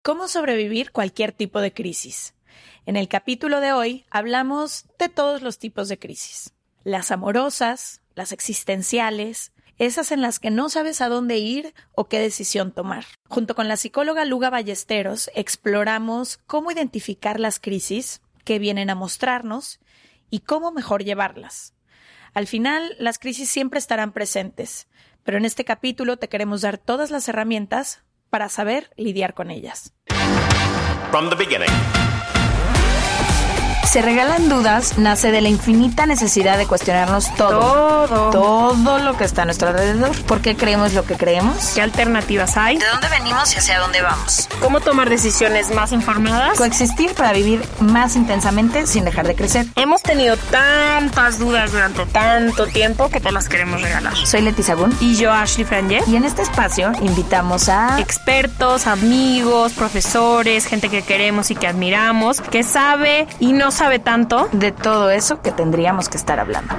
¿Cómo sobrevivir cualquier tipo de crisis? En el capítulo de hoy hablamos de todos los tipos de crisis. Las amorosas, las existenciales, esas en las que no sabes a dónde ir o qué decisión tomar. Junto con la psicóloga Luga Ballesteros exploramos cómo identificar las crisis que vienen a mostrarnos y cómo mejor llevarlas. Al final, las crisis siempre estarán presentes, pero en este capítulo te queremos dar todas las herramientas para saber lidiar con ellas. From the beginning. Se regalan dudas nace de la infinita necesidad de cuestionarnos todo lo que está a nuestro alrededor. ¿Por qué creemos lo que creemos? ¿Qué alternativas hay? ¿De dónde venimos y hacia dónde vamos? ¿Cómo tomar decisiones más informadas? Coexistir para vivir más intensamente sin dejar de crecer. Hemos tenido tantas dudas durante tanto tiempo que te las queremos regalar. Soy Leti Sagún. Y yo, Ashley Frangé. Y en este espacio invitamos a expertos, amigos, profesores, gente que queremos y que admiramos, que sabe y no sabe tanto de todo eso que tendríamos que estar hablando.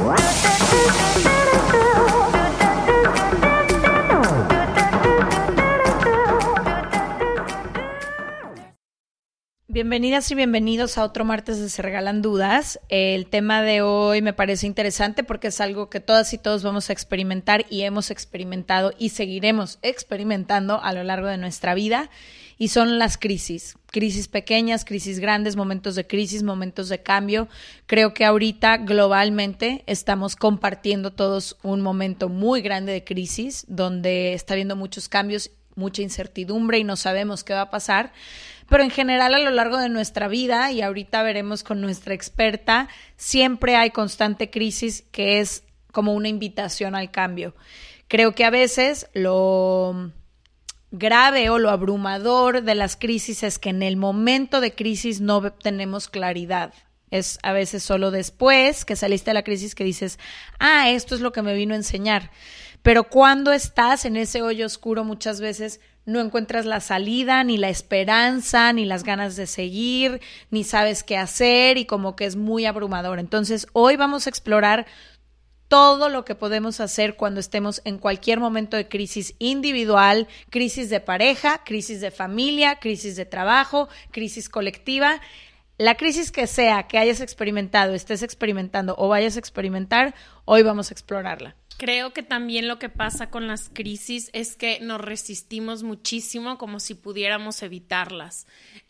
Bienvenidas y bienvenidos a otro martes de Se Regalan Dudas. El tema de hoy me parece interesante porque es algo que todas y todos vamos a experimentar y hemos experimentado y seguiremos experimentando a lo largo de nuestra vida, y son las crisis. Crisis pequeñas, crisis grandes, momentos de crisis, momentos de cambio. Creo que ahorita globalmente estamos compartiendo todos un momento muy grande de crisis donde está habiendo muchos cambios, mucha incertidumbre y no sabemos qué va a pasar. Pero en general a lo largo de nuestra vida, y ahorita veremos con nuestra experta, siempre hay constante crisis que es como una invitación al cambio. Creo que a veces lo grave o lo abrumador de las crisis es que en el momento de crisis no tenemos claridad. Es a veces solo después que saliste de la crisis que dices, esto es lo que me vino a enseñar. Pero cuando estás en ese hoyo oscuro muchas veces no encuentras la salida, ni la esperanza, ni las ganas de seguir, ni sabes qué hacer y como que es muy abrumador. Entonces hoy vamos a explorar todo lo que podemos hacer cuando estemos en cualquier momento de crisis individual, crisis de pareja, crisis de familia, crisis de trabajo, crisis colectiva. La crisis que sea que hayas experimentado, estés experimentando o vayas a experimentar, hoy vamos a explorarla. Creo que también lo que pasa con las crisis es que nos resistimos muchísimo como si pudiéramos evitarlas.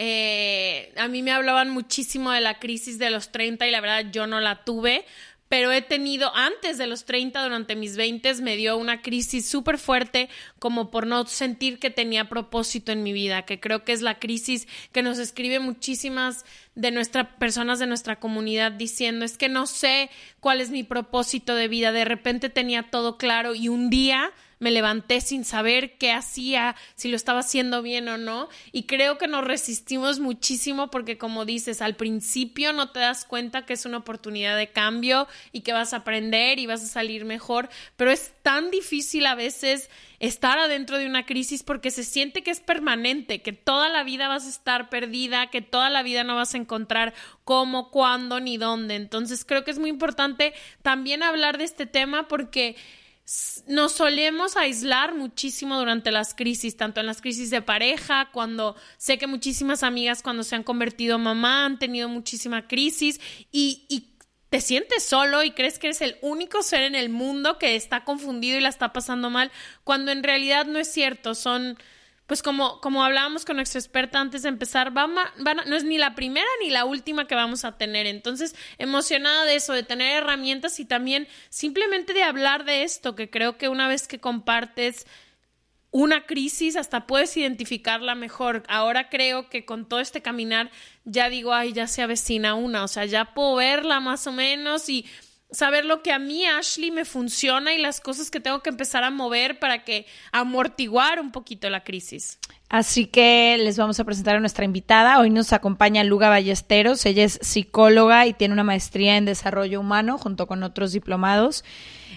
A mí me hablaban muchísimo de la crisis de los 30 y la verdad yo no la tuve, pero he tenido antes de los 30, durante mis 20s, me dio una crisis súper fuerte como por no sentir que tenía propósito en mi vida, que creo que es la crisis que nos escribe muchísimas de nuestras personas de nuestra comunidad diciendo, es que no sé cuál es mi propósito de vida, de repente tenía todo claro y un día me levanté sin saber qué hacía, si lo estaba haciendo bien o no, y creo que nos resistimos muchísimo porque, como dices, al principio no te das cuenta que es una oportunidad de cambio y que vas a aprender y vas a salir mejor, pero es tan difícil a veces estar adentro de una crisis porque se siente que es permanente, que toda la vida vas a estar perdida, que toda la vida no vas a encontrar cómo, cuándo ni dónde. Entonces creo que es muy importante también hablar de este tema porque nos solemos aislar muchísimo durante las crisis, tanto en las crisis de pareja, cuando sé que muchísimas amigas cuando se han convertido mamá han tenido muchísima crisis y te sientes solo y crees que eres el único ser en el mundo que está confundido y la está pasando mal, cuando en realidad no es cierto. Son, pues como hablábamos con nuestra experta antes de empezar, no es ni la primera ni la última que vamos a tener. Entonces, emocionada de eso, de tener herramientas y también simplemente de hablar de esto, que creo que una vez que compartes una crisis hasta puedes identificarla mejor. Ahora creo que con todo este caminar ya digo, ya se avecina una, o sea, ya puedo verla más o menos y saber lo que a mí, Ashley, me funciona y las cosas que tengo que empezar a mover para que amortiguar un poquito la crisis. Así que les vamos a presentar a nuestra invitada. Hoy nos acompaña Luga Ballesteros. Ella es psicóloga y tiene una maestría en desarrollo humano junto con otros diplomados.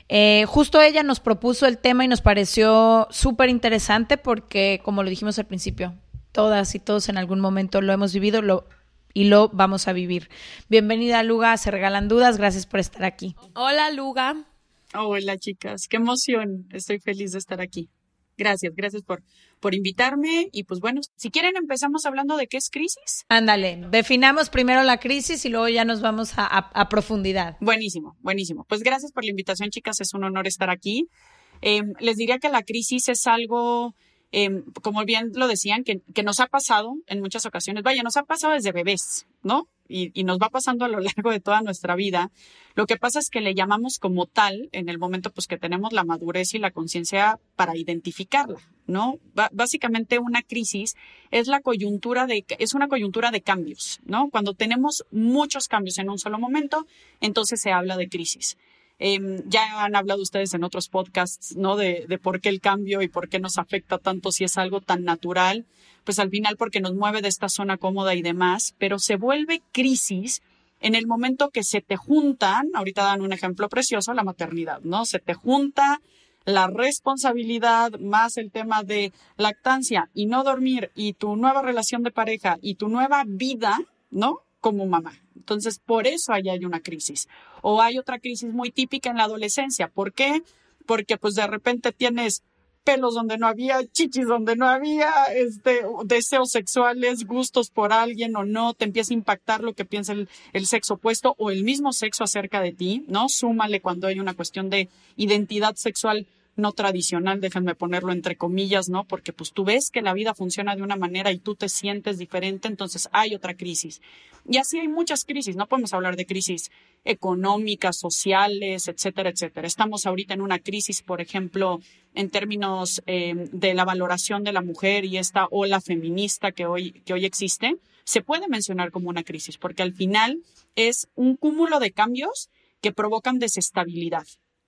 Justo ella nos propuso el tema y nos pareció súper interesante porque, como lo dijimos al principio, todas y todos en algún momento lo hemos vivido y lo vamos a vivir. Bienvenida, Luga, Se Regalan Dudas. Gracias por estar aquí. Hola, Luga. Hola, chicas. Qué emoción. Estoy feliz de estar aquí. Gracias por invitarme. Y pues bueno, si quieren empezamos hablando de qué es crisis. Ándale, definamos primero la crisis y luego ya nos vamos a profundidad. Buenísimo. Pues gracias por la invitación, chicas. Es un honor estar aquí. Les diría que la crisis es algo, como bien lo decían, que nos ha pasado en muchas ocasiones. Vaya, nos ha pasado desde bebés, ¿no? Y nos va pasando a lo largo de toda nuestra vida. Lo que pasa es que le llamamos como tal en el momento pues que tenemos la madurez y la conciencia para identificarla, ¿no? Básicamente una crisis es una coyuntura de cambios, ¿no? Cuando tenemos muchos cambios en un solo momento, entonces se habla de crisis. Ya han hablado ustedes en otros podcasts, ¿no? De por qué el cambio y por qué nos afecta tanto si es algo tan natural. Pues al final porque nos mueve de esta zona cómoda y demás, pero se vuelve crisis en el momento que se te juntan, ahorita dan un ejemplo precioso, la maternidad, ¿no? Se te junta la responsabilidad más el tema de lactancia y no dormir y tu nueva relación de pareja y tu nueva vida, ¿no? Como mamá. Entonces, por eso ahí hay una crisis. O hay otra crisis muy típica en la adolescencia. ¿Por qué? Porque pues de repente tienes pelos donde no había, chichis donde no había, deseos sexuales, gustos por alguien o no, te empieza a impactar lo que piensa el sexo opuesto o el mismo sexo acerca de ti, ¿no? Súmale cuando hay una cuestión de identidad sexual no tradicional, déjenme ponerlo entre comillas, ¿no? Porque pues tú ves que la vida funciona de una manera y tú te sientes diferente, entonces hay otra crisis. Y así hay muchas crisis, no podemos hablar de crisis económicas, sociales, etcétera, etcétera. Estamos ahorita en una crisis, por ejemplo, en términos de la valoración de la mujer y esta ola feminista que hoy existe, se puede mencionar como una crisis, porque al final es un cúmulo de cambios que provocan desestabilidad.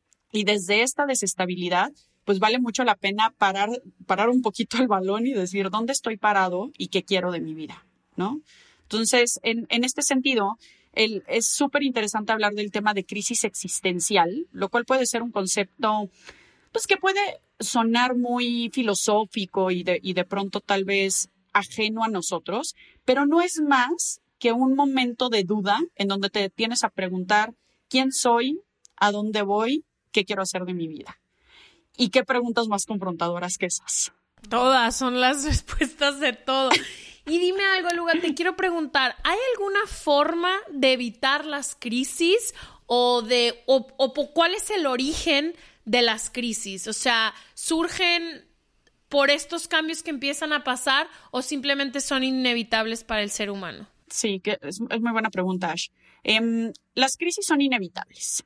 Y desde esta desestabilidad, pues vale mucho la pena parar un poquito el balón y decir dónde estoy parado y qué quiero de mi vida, ¿no? Entonces, en este sentido, es súper interesante hablar del tema de crisis existencial, lo cual puede ser un concepto, pues que puede sonar muy filosófico y de pronto tal vez ajeno a nosotros, pero no es más que un momento de duda en donde te tienes a preguntar quién soy, a dónde voy, qué quiero hacer de mi vida. ¿Y qué preguntas más confrontadoras que esas? Todas son las respuestas de todo. Y dime algo, Luga, te quiero preguntar, ¿hay alguna forma de evitar las crisis o cuál es el origen de las crisis? O sea, ¿surgen por estos cambios que empiezan a pasar o simplemente son inevitables para el ser humano? Sí, que es muy buena pregunta, Ash. Las crisis son inevitables.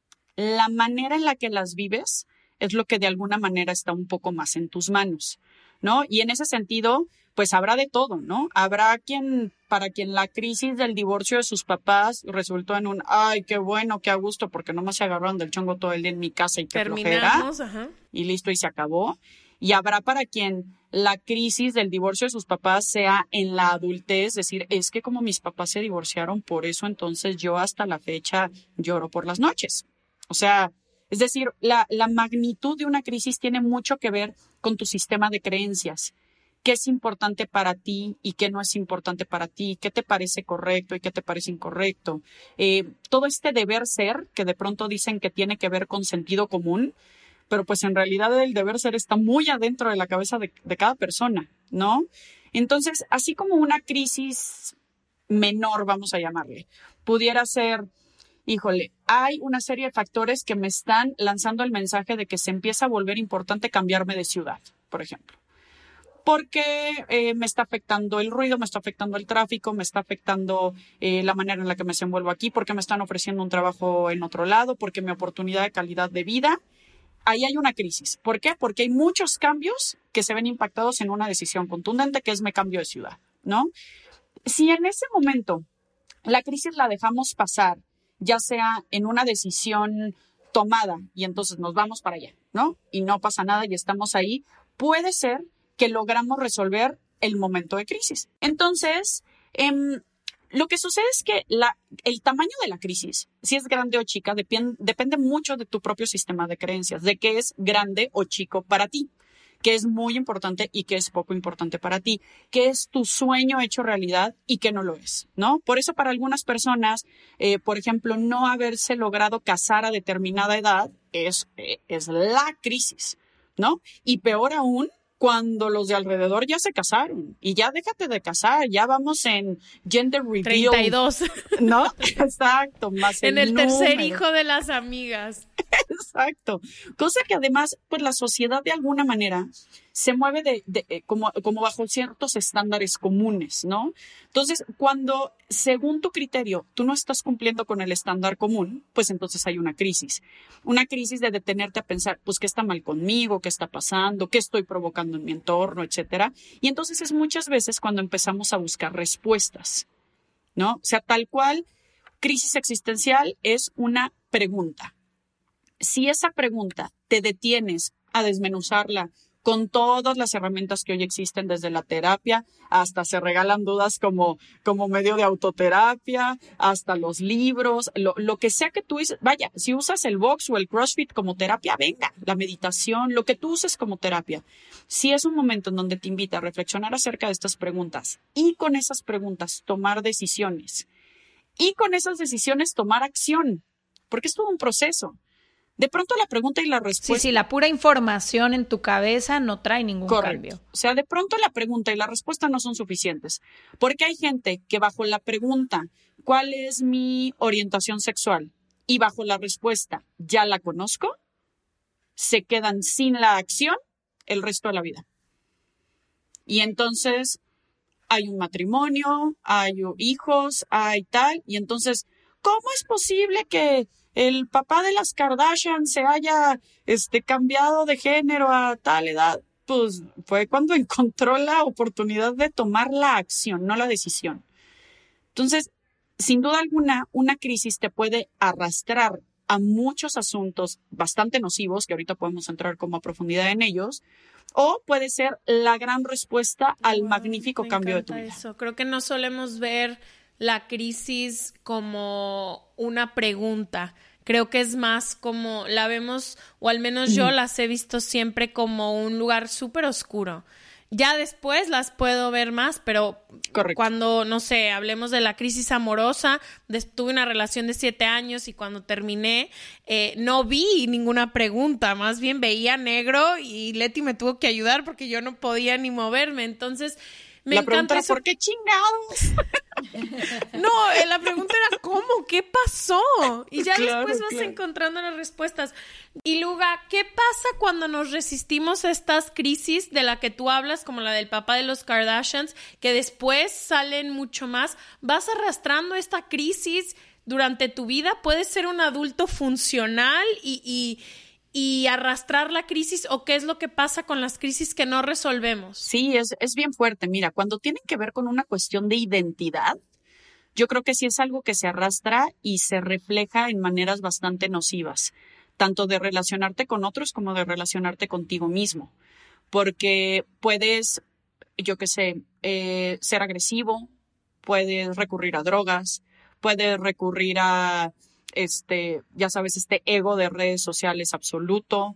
La manera en la que las vives es lo que de alguna manera está un poco más en tus manos, ¿no? Y en ese sentido, pues habrá de todo, ¿no? Habrá para quien la crisis del divorcio de sus papás resultó en ay, qué bueno, qué a gusto, porque nomás se agarraron del chongo todo el día en mi casa y qué flojera. Y listo, y se acabó. Y habrá para quien la crisis del divorcio de sus papás sea en la adultez, es decir, es que como mis papás se divorciaron, por eso entonces yo hasta la fecha lloro por las noches. O sea, es decir, la magnitud de una crisis tiene mucho que ver con tu sistema de creencias. ¿Qué es importante para ti y qué no es importante para ti? ¿Qué te parece correcto y qué te parece incorrecto? Todo este deber ser, que de pronto dicen que tiene que ver con sentido común, pero pues en realidad el deber ser está muy adentro de la cabeza de cada persona, ¿no? Entonces, así como una crisis menor, vamos a llamarle, pudiera ser, híjole, hay una serie de factores que me están lanzando el mensaje de que se empieza a volver importante cambiarme de ciudad, por ejemplo. Porque me está afectando el ruido, me está afectando el tráfico, me está afectando la manera en la que me desenvuelvo aquí, porque me están ofreciendo un trabajo en otro lado, porque mi oportunidad de calidad de vida. Ahí hay una crisis. ¿Por qué? Porque hay muchos cambios que se ven impactados en una decisión contundente, que es me cambio de ciudad, ¿no? Si en ese momento la crisis la dejamos pasar, ya sea en una decisión tomada y entonces nos vamos para allá, ¿no? Y no pasa nada y estamos ahí, puede ser que logramos resolver el momento de crisis. Entonces, lo que sucede es que el tamaño de la crisis, si es grande o chica, depende mucho de tu propio sistema de creencias, de qué es grande o chico para ti, qué es muy importante y qué es poco importante para ti, qué es tu sueño hecho realidad y qué no lo es, ¿no? Por eso para algunas personas, por ejemplo, no haberse logrado casar a determinada edad es la crisis, ¿no? Y peor aún, cuando los de alrededor ya se casaron y ya déjate de casar, ya vamos en gender reveal. 32. ¿No? Exacto, más en el tercer número. hijo de las amigas. Exacto. Cosa que además, pues la sociedad de alguna manera se mueve como bajo ciertos estándares comunes, ¿no? Entonces, cuando, según tu criterio, tú no estás cumpliendo con el estándar común, pues entonces hay una crisis. Una crisis de detenerte a pensar, pues, ¿qué está mal conmigo? ¿Qué está pasando? ¿Qué estoy provocando en mi entorno? Etcétera. Y entonces es muchas veces cuando empezamos a buscar respuestas, ¿no? O sea, tal cual, crisis existencial es una pregunta. Si esa pregunta te detienes a desmenuzarla con todas las herramientas que hoy existen, desde la terapia hasta se regalan dudas como medio de autoterapia, hasta los libros, lo que sea que tú uses, vaya, si usas el box o el CrossFit como terapia, venga, la meditación, lo que tú uses como terapia. Si es un momento en donde te invita a reflexionar acerca de estas preguntas y con esas preguntas tomar decisiones y con esas decisiones tomar acción, porque es todo un proceso. De pronto la pregunta y la respuesta... Sí, la pura información en tu cabeza no trae ningún cambio. O sea, de pronto la pregunta y la respuesta no son suficientes. Porque hay gente que bajo la pregunta, ¿cuál es mi orientación sexual? Y bajo la respuesta, ¿ya la conozco? Se quedan sin la acción el resto de la vida. Y entonces hay un matrimonio, hay hijos, hay tal, y entonces, ¿cómo es posible que el papá de las Kardashian se haya cambiado de género a tal edad? Pues fue cuando encontró la oportunidad de tomar la acción, no la decisión. Entonces, sin duda alguna, una crisis te puede arrastrar a muchos asuntos bastante nocivos, que ahorita podemos entrar como a profundidad en ellos, o puede ser la gran respuesta al magnífico cambio de tu vida. Eso. Creo que no solemos ver la crisis como una pregunta. Creo que es más como la vemos, o al menos yo las he visto siempre como un lugar súper oscuro. Ya después las puedo ver más, pero correcto. Cuando, no sé, hablemos de la crisis amorosa, tuve una relación de 7 años y cuando terminé no vi ninguna pregunta, más bien veía negro y Leti me tuvo que ayudar porque yo no podía ni moverme. Entonces, la pregunta era, ¿por qué chingados? No, la pregunta era ¿cómo? ¿Qué pasó? Y ya claro, después vas encontrando las respuestas. Y Luga, ¿qué pasa cuando nos resistimos a estas crisis de la que tú hablas, como la del papá de los Kardashians, que después salen mucho más? ¿Vas arrastrando esta crisis durante tu vida? ¿Puedes ser un adulto funcional y arrastrar la crisis, o qué es lo que pasa con las crisis que no resolvemos? Sí, es bien fuerte. Mira, cuando tienen que ver con una cuestión de identidad, yo creo que sí es algo que se arrastra y se refleja en maneras bastante nocivas, tanto de relacionarte con otros como de relacionarte contigo mismo, porque puedes, yo qué sé, ser agresivo, puedes recurrir a drogas, puedes recurrir a ya sabes, este ego de redes sociales absoluto,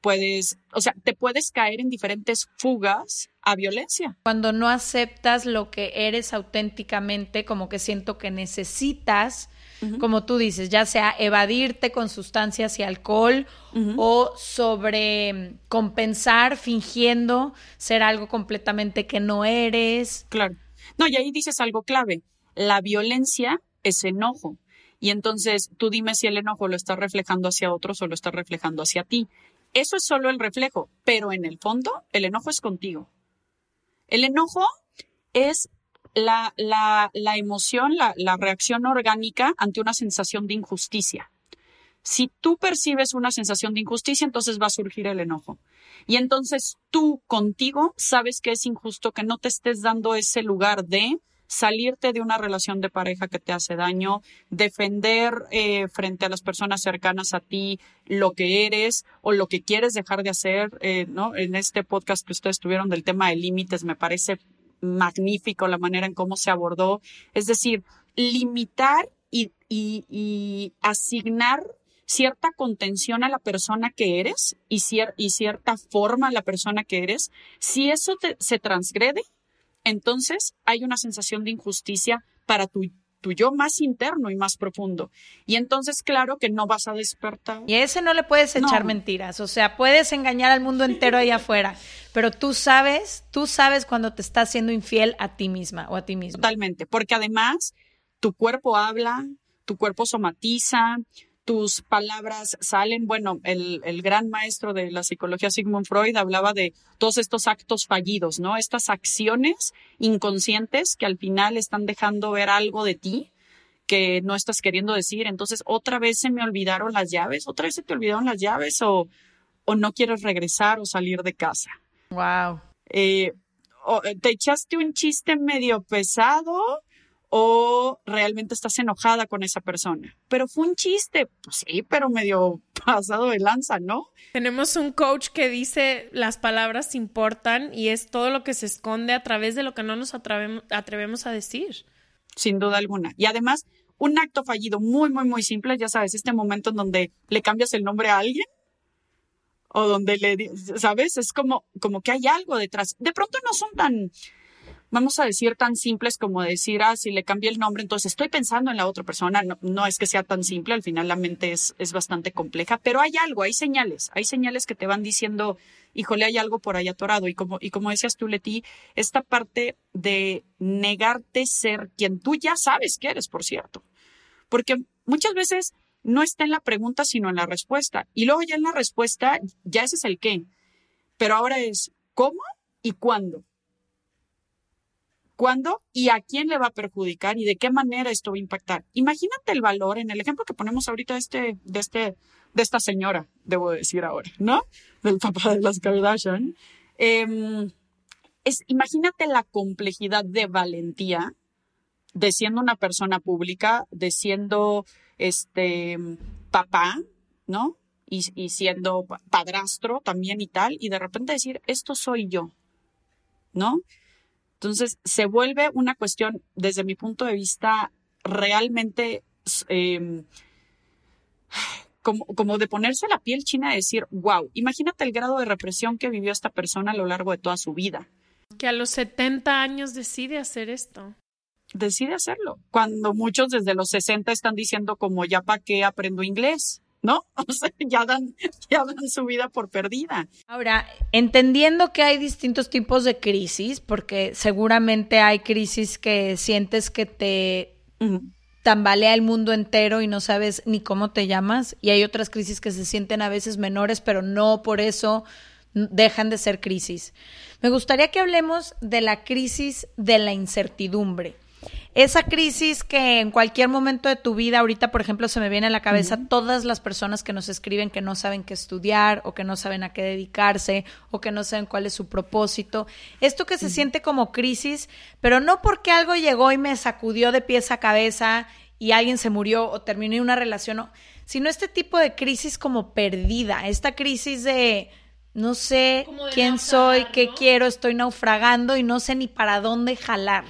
te puedes caer en diferentes fugas a violencia. Cuando no aceptas lo que eres auténticamente, como que siento que necesitas, como tú dices, ya sea evadirte con sustancias y alcohol o sobrecompensar fingiendo ser algo completamente que no eres. Claro. No, y ahí dices algo clave. La violencia es enojo. Y entonces tú dime si el enojo lo estás reflejando hacia otros o lo estás reflejando hacia ti. Eso es solo el reflejo, pero en el fondo el enojo es contigo. El enojo es la emoción, la reacción orgánica ante una sensación de injusticia. Si tú percibes una sensación de injusticia, entonces va a surgir el enojo. Y entonces tú contigo sabes que es injusto que no te estés dando ese lugar de salirte de una relación de pareja que te hace daño, defender frente a las personas cercanas a ti lo que eres o lo que quieres dejar de hacer, ¿no? En este podcast que ustedes tuvieron del tema de límites, me parece magnífico la manera en cómo se abordó. Es decir, limitar y asignar cierta contención a la persona que eres y cierta forma a la persona que eres. Si eso se transgrede, entonces hay una sensación de injusticia para tu yo más interno y más profundo. Y entonces, claro que no vas a despertar. Y a ese no le puedes echar mentiras. O sea, puedes engañar al mundo entero ahí afuera, pero tú sabes cuando te estás siendo infiel a ti misma o a ti mismo. Totalmente, porque además tu cuerpo habla, tu cuerpo somatiza, tus palabras salen. Bueno, el gran maestro de la psicología, Sigmund Freud, hablaba de todos estos actos fallidos, ¿no? Estas acciones inconscientes que al final están dejando ver algo de ti que no estás queriendo decir. Entonces, otra vez se te olvidaron las llaves o no quieres regresar o salir de casa. Wow. O te echaste un chiste medio pesado o realmente estás enojada con esa persona. Pero fue un chiste, pues sí, pero medio pasado de lanza, ¿no? Tenemos un coach que dice las palabras importan y es todo lo que se esconde a través de lo que no nos atrevemos a decir. Sin duda alguna. Y además, un acto fallido muy, muy, muy simple, ya sabes, este momento en donde le cambias el nombre a alguien o donde ¿sabes? Es como que hay algo detrás. De pronto no son tan, vamos a decir, tan simples como decir, si le cambié el nombre, entonces estoy pensando en la otra persona. No es que sea tan simple, al final la mente es bastante compleja, pero hay algo, hay señales que te van diciendo, híjole, hay algo por ahí atorado. Y como decías tú, Leti, esta parte de negarte ser quien tú ya sabes que eres, por cierto. Porque muchas veces no está en la pregunta, sino en la respuesta. Y luego ya en la respuesta, ya ese es el qué. Pero ahora es cómo y cuándo. ¿Cuándo y a quién le va a perjudicar y de qué manera esto va a impactar? Imagínate el valor en el ejemplo que ponemos ahorita de esta señora, debo decir ahora, ¿no? Del papá de las Kardashian. Imagínate la complejidad de valentía de siendo una persona pública, de siendo papá, ¿no? Y siendo padrastro también y tal, y de repente decir, esto soy yo, ¿no? Entonces, se vuelve una cuestión, desde mi punto de vista, realmente como de ponerse la piel china y decir, wow, imagínate el grado de represión que vivió esta persona a lo largo de toda su vida. Que a los 70 años decide hacer esto. Decide hacerlo. Cuando muchos desde los 60 están diciendo como, ¿ya para qué aprendo inglés? ¿No? O sea, ya dan su vida por perdida. Ahora, entendiendo que hay distintos tipos de crisis, porque seguramente hay crisis que sientes que te tambalea el mundo entero y no sabes ni cómo te llamas, y hay otras crisis que se sienten a veces menores, pero no por eso dejan de ser crisis. Me gustaría que hablemos de la crisis de la incertidumbre. Esa crisis que en cualquier momento de tu vida, ahorita por ejemplo se me viene a la cabeza todas las personas que nos escriben que no saben qué estudiar o que no saben a qué dedicarse o que no saben cuál es su propósito. Esto que se siente como crisis, pero no porque algo llegó y me sacudió de pies a cabeza y alguien se murió o terminé una relación, sino este tipo de crisis como perdida, esta crisis de no sé quién soy, qué quiero, estoy naufragando y no sé ni para dónde jalar.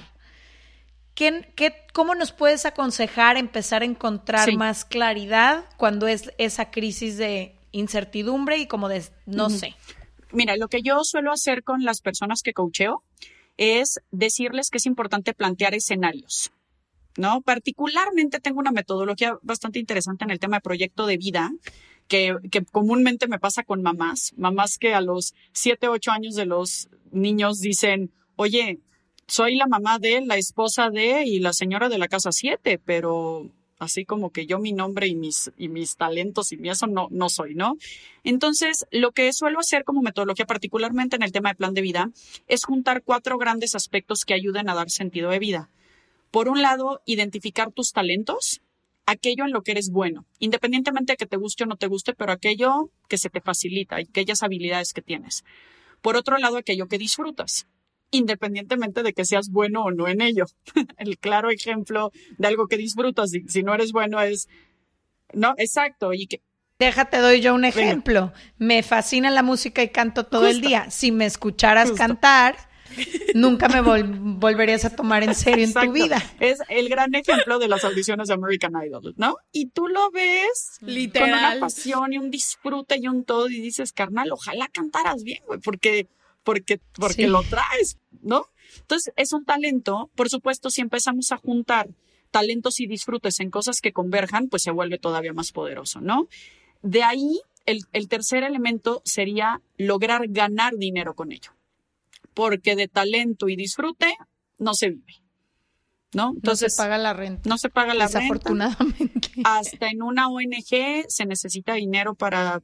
¿Cómo nos puedes aconsejar empezar a encontrar más claridad cuando es esa crisis de incertidumbre y como de no sé? Mira, lo que yo suelo hacer con las personas que coacheo es decirles que es importante plantear escenarios, ¿no? Particularmente tengo una metodología bastante interesante en el tema de proyecto de vida que comúnmente me pasa con mamás que a los 7, 8 años de los niños dicen, oye, soy la mamá de, la esposa de y la señora de la casa 7, pero así como que yo mi nombre y mis talentos y eso no soy, ¿no? Entonces, lo que suelo hacer como metodología, particularmente en el tema de plan de vida, es juntar 4 grandes aspectos que ayuden a dar sentido de vida. Por un lado, identificar tus talentos, aquello en lo que eres bueno, independientemente de que te guste o no te guste, pero aquello que se te facilita, aquellas habilidades que tienes. Por otro lado, aquello que disfrutas, independientemente de que seas bueno o no en ello. El claro ejemplo de algo que disfrutas, si no eres bueno es, no, exacto. Déjate, doy yo un ejemplo. Me fascina la música y canto todo el día. Si me escucharas cantar, nunca me volverías a tomar en serio en tu vida. Es el gran ejemplo de las audiciones de American Idol, ¿no? Y tú lo ves literal con una pasión y un disfrute y un todo y dices, carnal, ojalá cantaras bien, güey, porque sí, lo traes, ¿no? Entonces, es un talento. Por supuesto, si empezamos a juntar talentos y disfrutes en cosas que converjan, pues se vuelve todavía más poderoso, ¿no? De ahí, el tercer elemento sería lograr ganar dinero con ello. Porque de talento y disfrute no se vive, ¿no? Entonces, no se paga la renta. No se paga la renta. Desafortunadamente. Hasta en una ONG se necesita dinero para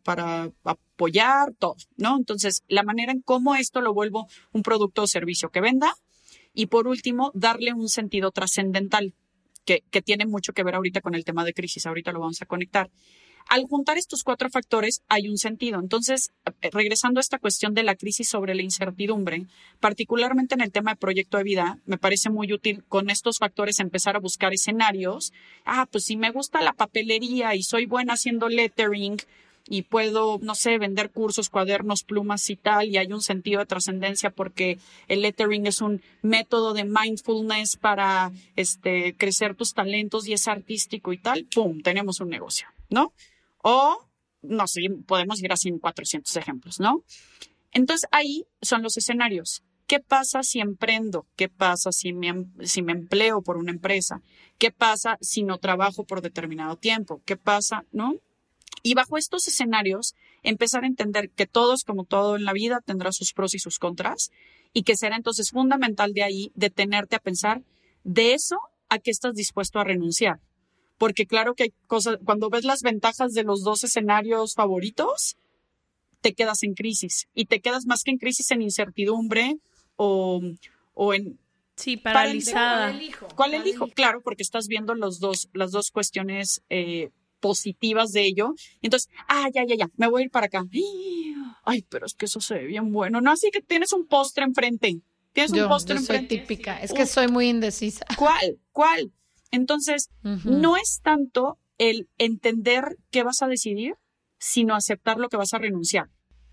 apoyar todo, ¿no? Entonces, la manera en cómo esto lo vuelvo un producto o servicio que venda. Y por último, darle un sentido trascendental, que tiene mucho que ver ahorita con el tema de crisis. Ahorita lo vamos a conectar. Al juntar estos 4 factores hay un sentido. Entonces, regresando a esta cuestión de la crisis sobre la incertidumbre, particularmente en el tema de proyecto de vida, me parece muy útil con estos factores empezar a buscar escenarios. Pues si me gusta la papelería y soy buena haciendo lettering y puedo, no sé, vender cursos, cuadernos, plumas y tal, y hay un sentido de trascendencia porque el lettering es un método de mindfulness para crecer tus talentos y es artístico y tal, ¡pum!, tenemos un negocio, ¿no? O, no sé, podemos ir así en 400 ejemplos, ¿no? Entonces, ahí son los escenarios. ¿Qué pasa si emprendo? ¿Qué pasa si me empleo por una empresa? ¿Qué pasa si no trabajo por determinado tiempo? ¿Qué pasa, no? Y bajo estos escenarios, empezar a entender que todos, como todo en la vida, tendrá sus pros y sus contras y que será entonces fundamental de ahí detenerte a pensar de eso a qué estás dispuesto a renunciar. Porque claro que hay cosas, cuando ves las ventajas de los 2 escenarios favoritos, te quedas en crisis. Y te quedas más que en crisis en incertidumbre o en... Sí, paralizada. ¿Cuál elijo? Claro, porque estás viendo las dos cuestiones positivas de ello. Y entonces, ya, me voy a ir para acá. Ay, pero es que eso se ve bien bueno. No, así que tienes un postre enfrente. Yo soy típica. Es que soy muy indecisa. ¿Cuál? Entonces, no es tanto el entender qué vas a decidir, sino aceptar lo que vas a renunciar.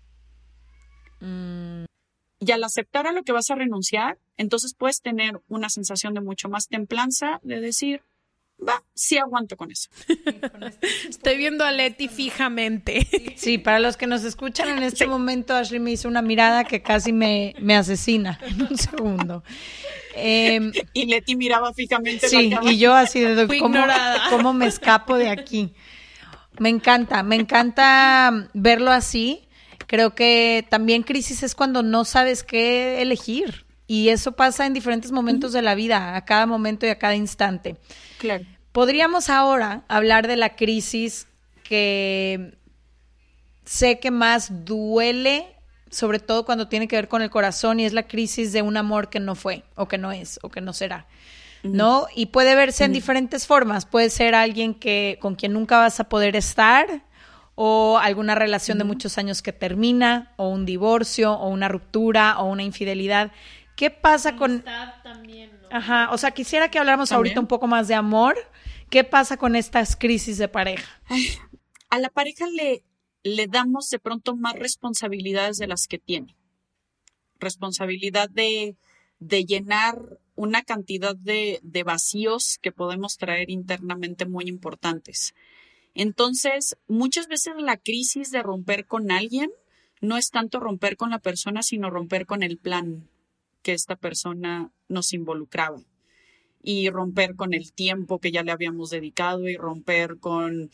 Y al aceptar a lo que vas a renunciar, entonces puedes tener una sensación de mucho más templanza, de decir, sí aguanto con eso. Estoy viendo a Leti fijamente. Sí, para los que nos escuchan en este momento, Ashley me hizo una mirada que casi me asesina en un segundo. Y Leti miraba fijamente. Sí, y yo así de ¿cómo me escapo de aquí? Me encanta verlo así. Creo que también crisis es cuando no sabes qué elegir. Y eso pasa en diferentes momentos de la vida, a cada momento y a cada instante. Claro. Podríamos ahora hablar de la crisis que sé que más duele, sobre todo cuando tiene que ver con el corazón, y es la crisis de un amor que no fue, o que no es, o que no será, ¿no? Y puede verse en diferentes formas. Puede ser alguien con quien nunca vas a poder estar, o alguna relación de muchos años que termina, o un divorcio, o una ruptura, o una infidelidad. ¿Qué pasa con...? También, ¿no? Ajá, o sea, quisiera que habláramos ahorita un poco más de amor. ¿Qué pasa con estas crisis de pareja? A la pareja le damos de pronto más responsabilidades de las que tiene. Responsabilidad de llenar una cantidad de vacíos que podemos traer internamente muy importantes. Entonces, muchas veces la crisis de romper con alguien no es tanto romper con la persona, sino romper con el plan que esta persona nos involucraba. Y romper con el tiempo que ya le habíamos dedicado y romper con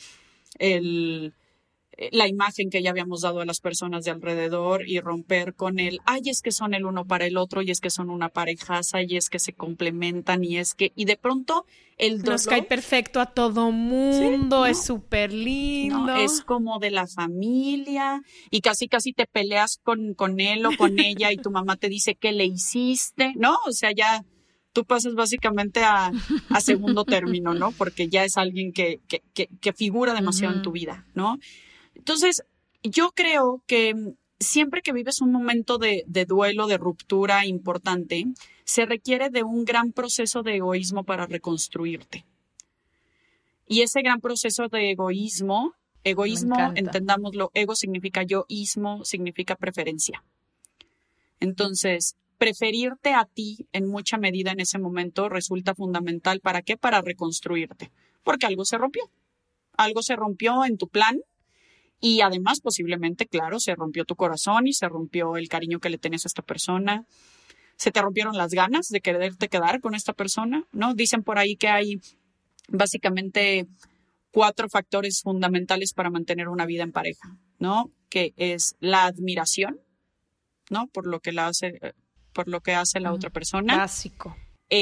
la imagen que ya habíamos dado a las personas de alrededor y romper con es que son el uno para el otro y es que son una parejaza y es que se complementan y de pronto el dolor nos cae perfecto a todo mundo, sí, es súper lindo. No, es como de la familia y casi te peleas con él o con ella y tu mamá te dice ¿qué le hiciste? ¿No? O sea, ya tú pasas básicamente a segundo término, ¿no? Porque ya es alguien que figura demasiado en tu vida, ¿no? Entonces, yo creo que siempre que vives un momento de duelo, de ruptura importante, se requiere de un gran proceso de egoísmo para reconstruirte. Y ese gran proceso de egoísmo, entendámoslo, ego significa yo, ismo significa preferencia. Entonces, preferirte a ti en mucha medida en ese momento resulta fundamental. ¿Para qué? Para reconstruirte. Porque algo se rompió. Algo se rompió en tu plan. Y además, posiblemente, claro, se rompió tu corazón y se rompió el cariño que le tenías a esta persona. Se te rompieron las ganas de quererte quedar con esta persona, ¿no? Dicen por ahí que hay básicamente 4 factores fundamentales para mantener una vida en pareja, ¿no? Que es la admiración, ¿no? Por lo que hace la otra persona. Básico.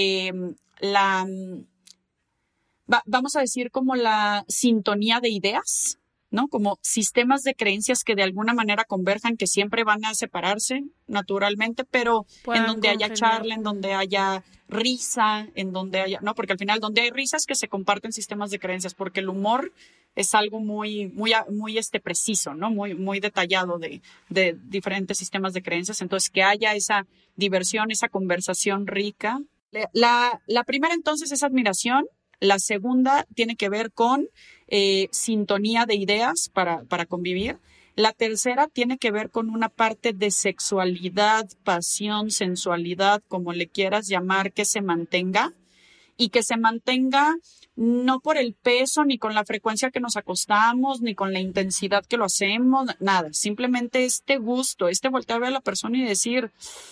Vamos a decir como la sintonía de ideas, ¿no? Como sistemas de creencias que de alguna manera converjan, que siempre van a separarse naturalmente, pero en donde haya charla, en donde haya risa, en donde haya, ¿no? Porque al final donde hay risas que se comparten sistemas de creencias, porque el humor es algo muy preciso, ¿no? Muy detallado de diferentes sistemas de creencias. Entonces, que haya esa diversión, esa conversación rica. La primera entonces es admiración. La segunda tiene que ver con sintonía de ideas para convivir. La tercera tiene que ver con una parte de sexualidad, pasión, sensualidad, como le quieras llamar, que se mantenga y que se mantenga no por el peso, ni con la frecuencia que nos acostamos, ni con la intensidad que lo hacemos, nada. Simplemente este gusto, voltear a ver a la persona y decir,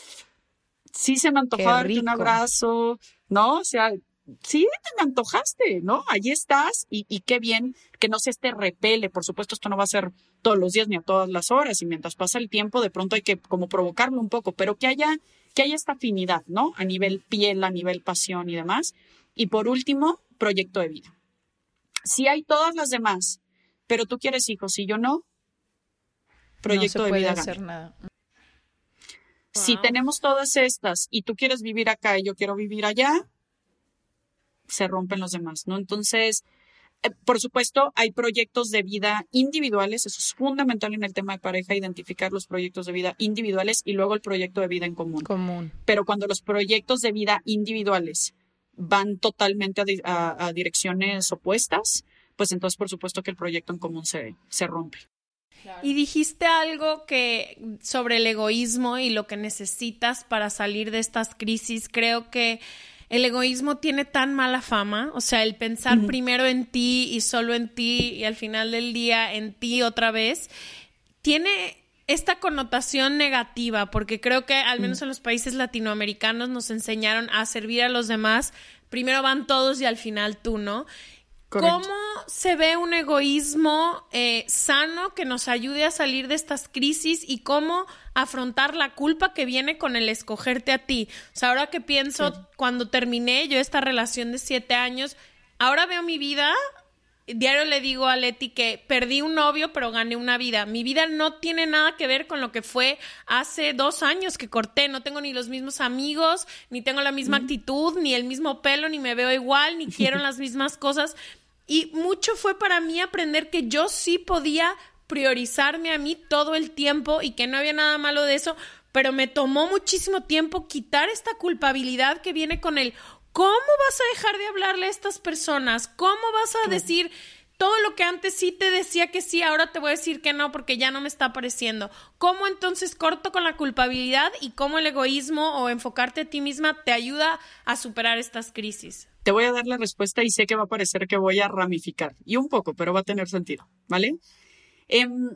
sí se me antojó darte un abrazo, ¿no? O sea, sí, te me antojaste, ¿no? Allí estás y qué bien que no se repele. Por supuesto, esto no va a ser todos los días ni a todas las horas y mientras pasa el tiempo, de pronto hay que como provocarlo un poco, pero que haya esta afinidad, ¿no? A nivel piel, a nivel pasión y demás. Y por último, proyecto de vida. Si hay todas las demás, pero tú quieres hijos y yo no, proyecto de vida no se puede hacer nada. Si tenemos todas estas y tú quieres vivir acá y yo quiero vivir allá, se rompen los demás, ¿no? Entonces, por supuesto, hay proyectos de vida individuales, eso es fundamental en el tema de pareja, identificar los proyectos de vida individuales y luego el proyecto de vida en común. Pero cuando los proyectos de vida individuales van totalmente a direcciones opuestas, pues entonces por supuesto que el proyecto en común se rompe. Claro. Y dijiste algo sobre el egoísmo y lo que necesitas para salir de estas crisis. Creo que el egoísmo tiene tan mala fama, o sea, el pensar primero en ti y solo en ti y al final del día en ti otra vez, tiene esta connotación negativa, porque creo que al menos en los países latinoamericanos nos enseñaron a servir a los demás, primero van todos y al final tú, ¿no? Correcto. ¿Cómo se ve un egoísmo sano que nos ayude a salir de estas crisis y cómo afrontar la culpa que viene con el escogerte a ti? O sea, ahora que pienso, cuando terminé yo esta relación de 7 años, ahora veo mi vida, diario le digo a Leti que perdí un novio pero gané una vida. Mi vida no tiene nada que ver con lo que fue hace 2 años que corté. No tengo ni los mismos amigos, ni tengo la misma actitud, ni el mismo pelo, ni me veo igual, ni quiero las mismas cosas. Y mucho fue para mí aprender que yo sí podía priorizarme a mí todo el tiempo y que no había nada malo de eso, pero me tomó muchísimo tiempo quitar esta culpabilidad que viene con el ¿cómo vas a dejar de hablarle a estas personas? ¿Cómo vas a decir todo lo que antes sí te decía que sí, ahora te voy a decir que no porque ya no me está pareciendo? ¿Cómo entonces corto con la culpabilidad y cómo el egoísmo o enfocarte a ti misma te ayuda a superar estas crisis? Te voy a dar la respuesta y sé que va a parecer que voy a ramificar, y un poco, pero va a tener sentido, ¿vale? En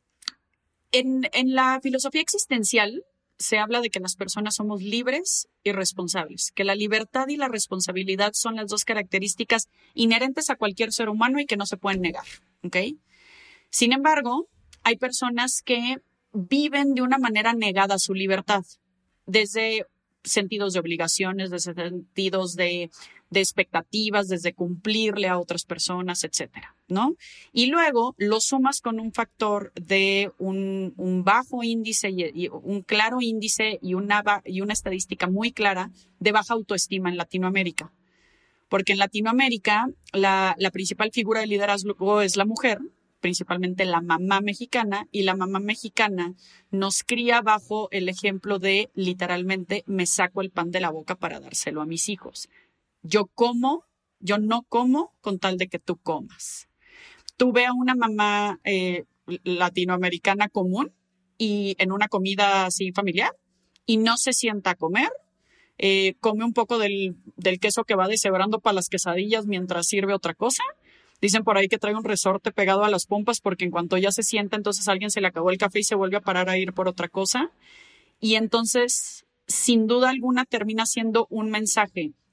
la filosofía existencial se habla de que las personas somos libres y responsables, que la libertad y la responsabilidad son las 2 características inherentes a cualquier ser humano y que no se pueden negar, ¿ok? Sin embargo, hay personas que viven de una manera negada su libertad, desde sentidos de obligaciones, desde sentidos de expectativas, desde cumplirle a otras personas, etcétera, ¿no? Y luego lo sumas con un factor de un bajo índice y un claro índice y una estadística muy clara de baja autoestima en Latinoamérica. Porque en Latinoamérica la principal figura de liderazgo es la mujer, principalmente la mamá mexicana, y la mamá mexicana nos cría bajo el ejemplo de, literalmente, me saco el pan de la boca para dárselo a mis hijos. Yo no como con tal de que tú comas. Tú ve a una mamá latinoamericana común y en una comida así familiar y no se sienta a comer, come un poco del queso que va deshebrando para las quesadillas mientras sirve otra cosa. Dicen por ahí que trae un resorte pegado a las pompas porque en cuanto ya se sienta, entonces a alguien se le acabó el café y se vuelve a parar a ir por otra cosa. Y entonces, sin duda alguna, termina siendo un mensaje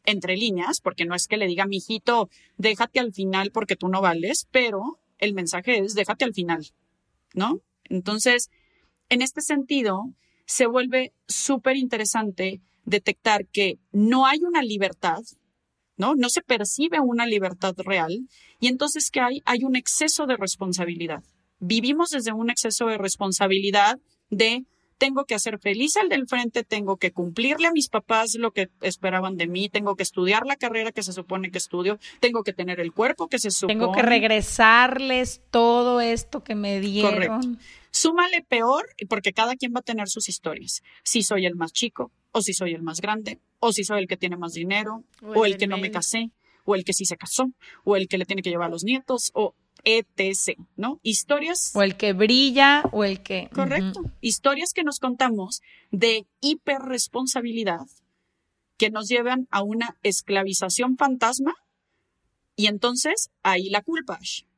entre líneas, porque no es que le diga, mijito, déjate al final porque tú no vales, pero el mensaje es, déjate al final, ¿no? Entonces, en este sentido, se vuelve súper interesante detectar que no hay una libertad, ¿no? No se percibe una libertad real, y entonces, ¿qué hay? Hay un exceso de responsabilidad. Vivimos desde un exceso de responsabilidad de tengo que hacer feliz al del frente, tengo que cumplirle a mis papás lo que esperaban de mí, tengo que estudiar la carrera que se supone que estudio, tengo que tener el cuerpo que se supone. Tengo que regresarles todo esto que me dieron. Correcto. Súmale peor, porque cada quien va a tener sus historias. Si soy el más chico, o si soy el más grande, o si soy el que tiene más dinero, o el que no me casé, o el que sí se casó, o el que le tiene que llevar a los nietos, o etc., ¿no? Historias. O el que brilla, o el que... Correcto. Historias que nos contamos de hiperresponsabilidad que nos llevan a una esclavización fantasma, y entonces ahí la culpa.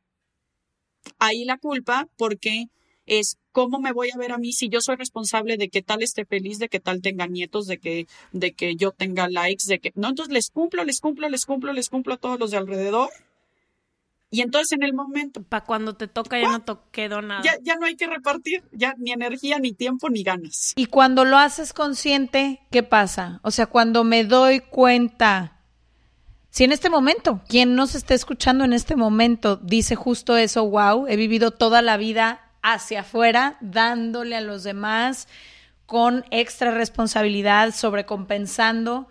Ahí la culpa porque es cómo me voy a ver a mí si yo soy responsable de que tal esté feliz, de que tal tenga nietos, de que yo tenga likes, de que... No, entonces les cumplo a todos los de alrededor. Y entonces en el momento... Para cuando te toca ya no quedó nada. Ya no hay que repartir, ya ni energía, ni tiempo, ni ganas. Y cuando lo haces consciente, ¿qué pasa? O sea, cuando me doy cuenta, si en este momento, quien nos esté escuchando en este momento dice justo eso, wow, he vivido toda la vida hacia afuera, dándole a los demás con extra responsabilidad, sobrecompensando.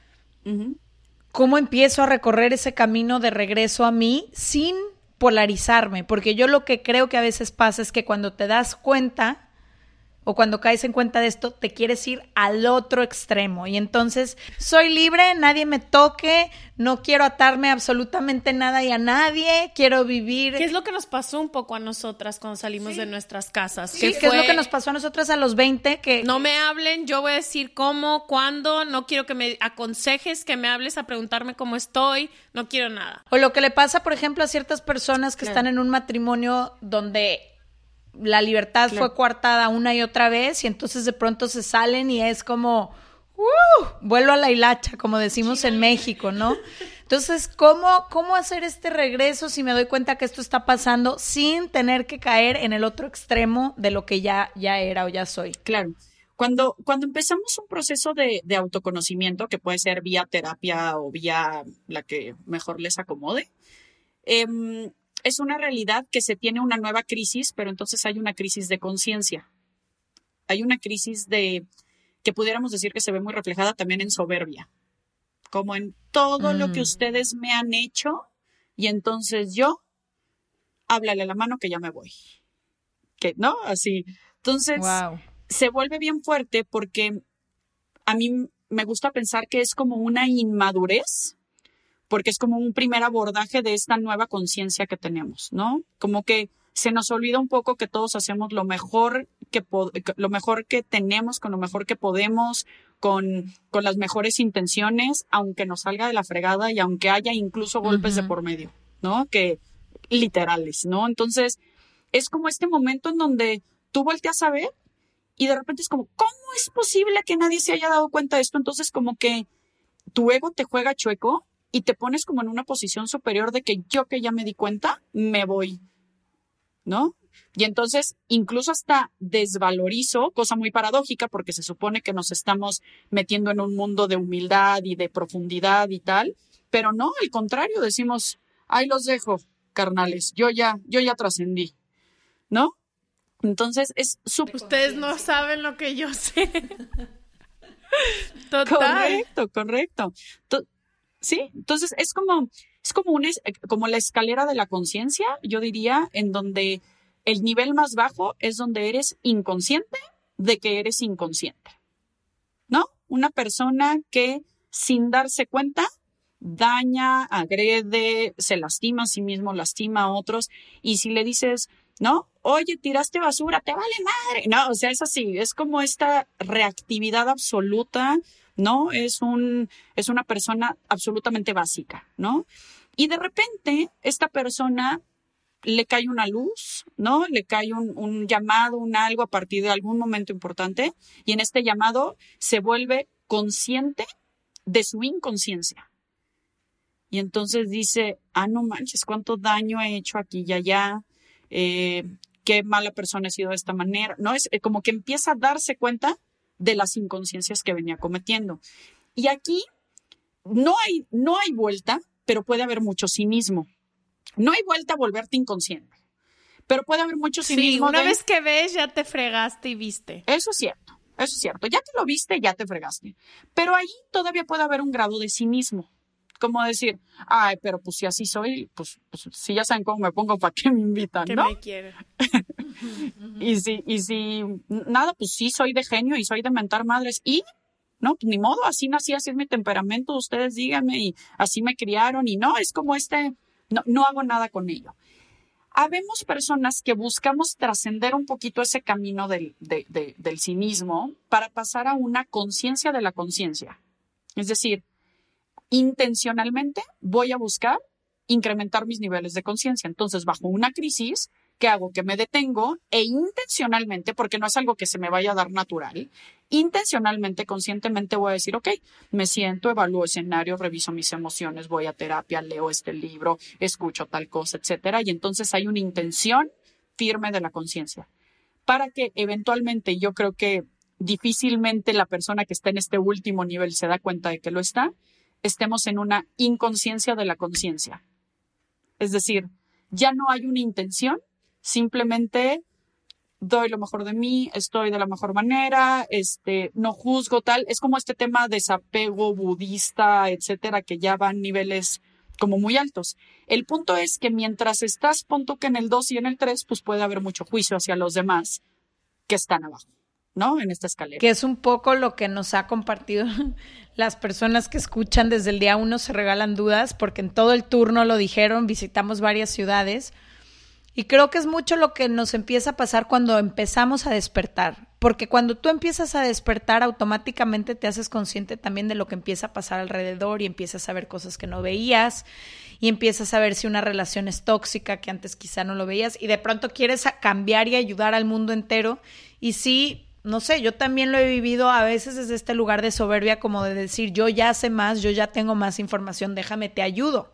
¿Cómo empiezo a recorrer ese camino de regreso a mí sin polarizarme? Porque yo lo que creo que a veces pasa es que cuando te das cuenta o cuando caes en cuenta de esto, te quieres ir al otro extremo. Y entonces, soy libre, nadie me toque, no quiero atarme absolutamente nada y a nadie, quiero vivir... ¿Qué es lo que nos pasó un poco a nosotras cuando salimos de nuestras casas? Sí, ¿qué es lo que nos pasó a nosotras a los 20? Que no me hablen, yo voy a decir cómo, cuándo, no quiero que me aconsejes, que me hables a preguntarme cómo estoy, no quiero nada. O lo que le pasa, por ejemplo, a ciertas personas que están en un matrimonio donde la libertad fue coartada una y otra vez y entonces de pronto se salen y es como vuelo a la hilacha, como decimos en México, ¿no? Entonces, ¿cómo hacer este regreso si me doy cuenta que esto está pasando sin tener que caer en el otro extremo de lo que ya era o ya soy? Claro. Cuando empezamos un proceso de autoconocimiento, que puede ser vía terapia o vía la que mejor les acomode, es una realidad que se tiene una nueva crisis, pero entonces hay una crisis de conciencia. Hay una crisis que pudiéramos decir que se ve muy reflejada también en soberbia, como en todo lo que ustedes me han hecho, y entonces yo, háblale a la mano que ya me voy. Que, ¿no? Así. Entonces, se vuelve bien fuerte porque a mí me gusta pensar que es como una inmadurez, porque es como un primer abordaje de esta nueva conciencia que tenemos, ¿no? Como que se nos olvida un poco que todos hacemos lo mejor que tenemos, con lo mejor que podemos, con las mejores intenciones, aunque nos salga de la fregada y aunque haya incluso golpes de por medio, ¿no? Que literales, ¿no? Entonces, es como este momento en donde tú volteas a ver y de repente es como, ¿cómo es posible que nadie se haya dado cuenta de esto? Entonces, como que tu ego te juega chueco y te pones como en una posición superior de que yo que ya me di cuenta, me voy, ¿no? Y entonces incluso hasta desvalorizo, cosa muy paradójica porque se supone que nos estamos metiendo en un mundo de humildad y de profundidad y tal, pero no, al contrario, decimos, ahí los dejo, carnales, yo ya trascendí, ¿no? Entonces es súper... Ustedes no saben lo que yo sé. Total. Correcto. Sí, entonces es como la escalera de la conciencia, yo diría, en donde el nivel más bajo es donde eres inconsciente de que eres inconsciente, ¿no? Una persona que sin darse cuenta daña, agrede, se lastima a sí mismo, lastima a otros, y si le dices, ¿no? Oye, tiraste basura, te vale madre. No, o sea, es así, es como esta reactividad absoluta, ¿no? Es una persona absolutamente básica, ¿no? Y de repente, esta persona le cae una luz, ¿no? Le cae un llamado, un algo a partir de algún momento importante, y en este llamado se vuelve consciente de su inconsciencia. Y entonces dice, no manches, cuánto daño he hecho aquí y allá, qué mala persona he sido de esta manera, ¿no? Es como que empieza a darse cuenta de las inconsciencias que venía cometiendo. Y aquí no hay vuelta, pero puede haber mucho cinismo. No hay vuelta a volverte inconsciente, pero puede haber mucho cinismo. Sí, una vez que ves, ya te fregaste y viste. Eso es cierto. Ya te lo viste, ya te fregaste. Pero ahí todavía puede haber un grado de cinismo. Como decir, pero pues si así soy, pues si ya saben cómo me pongo, ¿para qué me invitan, no? Que me quieren. y si, nada, pues sí soy de genio y soy de mentar madres. Y, no, pues ni modo, así nací, así es mi temperamento, ustedes díganme, y así me criaron. Y no, es como no hago nada con ello. Habemos personas que buscamos trascender un poquito ese camino del cinismo para pasar a una conciencia de la conciencia. Es decir, intencionalmente voy a buscar incrementar mis niveles de conciencia. Entonces, bajo una crisis, ¿qué hago? Que me detengo e intencionalmente, porque no es algo que se me vaya a dar natural, intencionalmente, conscientemente voy a decir, ok, me siento, evalúo escenarios, reviso mis emociones, voy a terapia, leo este libro, escucho tal cosa, etcétera. Y entonces hay una intención firme de la conciencia para que eventualmente, yo creo que difícilmente la persona que está en este último nivel se da cuenta de que lo está, estemos en una inconsciencia de la conciencia. Es decir, ya no hay una intención, simplemente doy lo mejor de mí, estoy de la mejor manera, no juzgo tal. Es como este tema de desapego budista, etcétera, que ya van niveles como muy altos. El punto es que mientras estás, pon tú que en el 2 y en el 3, pues puede haber mucho juicio hacia los demás que están abajo, ¿no? En esta escalera. Que es un poco lo que nos ha compartido las personas que escuchan desde el día 1 se regalan dudas, porque en todo el turno lo dijeron, visitamos varias ciudades, y creo que es mucho lo que nos empieza a pasar cuando empezamos a despertar, porque cuando tú empiezas a despertar automáticamente te haces consciente también de lo que empieza a pasar alrededor y empiezas a ver cosas que no veías y empiezas a ver si una relación es tóxica que antes quizá no lo veías y de pronto quieres cambiar y ayudar al mundo entero y sí, no sé, yo también lo he vivido a veces desde este lugar de soberbia como de decir yo ya sé más, yo ya tengo más información, déjame, te ayudo.